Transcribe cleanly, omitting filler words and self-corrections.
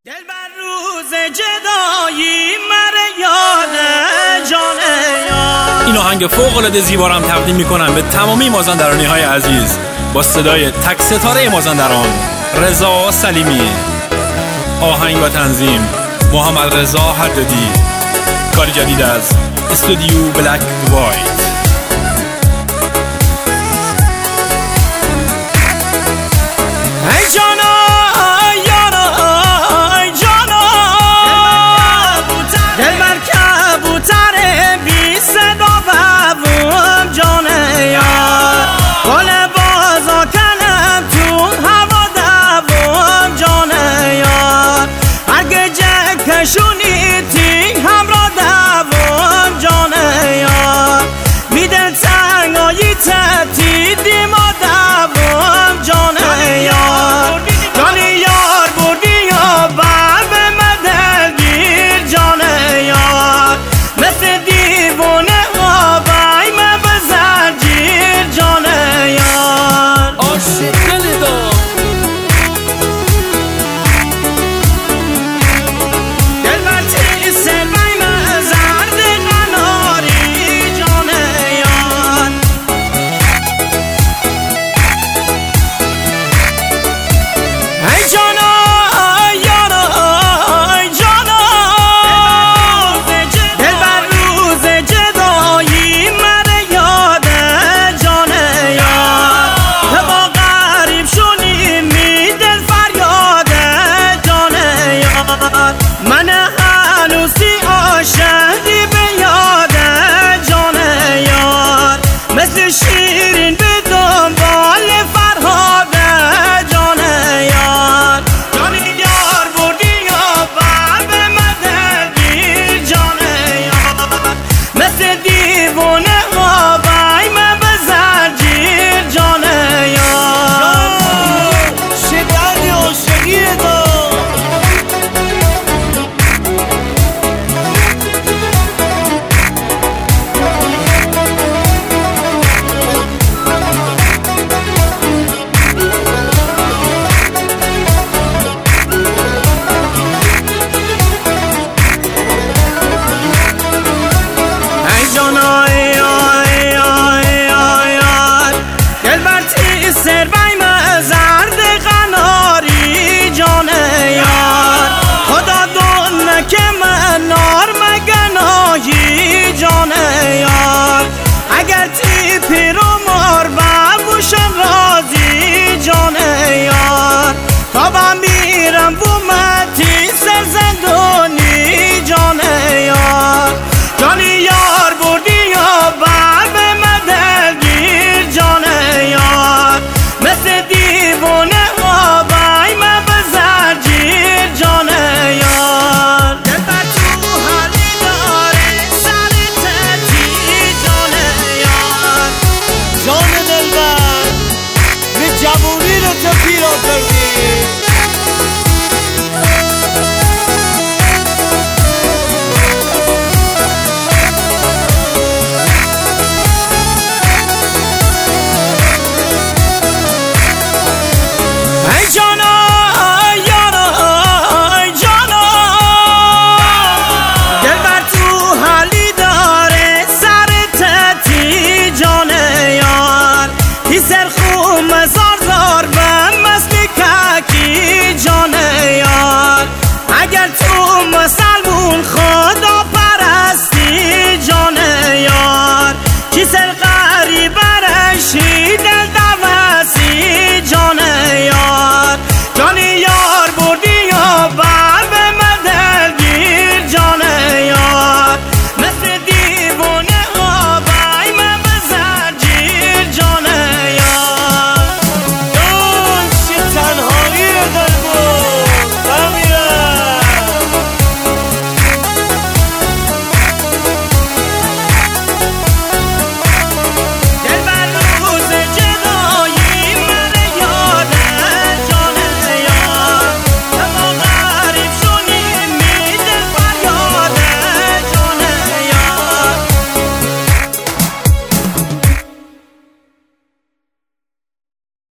دل بر روز جدایی مره یاد جانه یاد. این آهنگ فوق‌العاده زیبا رو هم تقدیم میکنم به تمامی مازندرانی‌های عزیز با صدای تک ستاره مازندران رضا سلیمی. آهنگ و تنظیم محمد رضا حدادی. کار جدید از استودیو بلک وایت. ای جانا یارا ای جانا دل بر کبوتر بی صدا ببوم جانه یار. گل بازا کنم تو هوا دوم جانه یار. اگه جه کشونی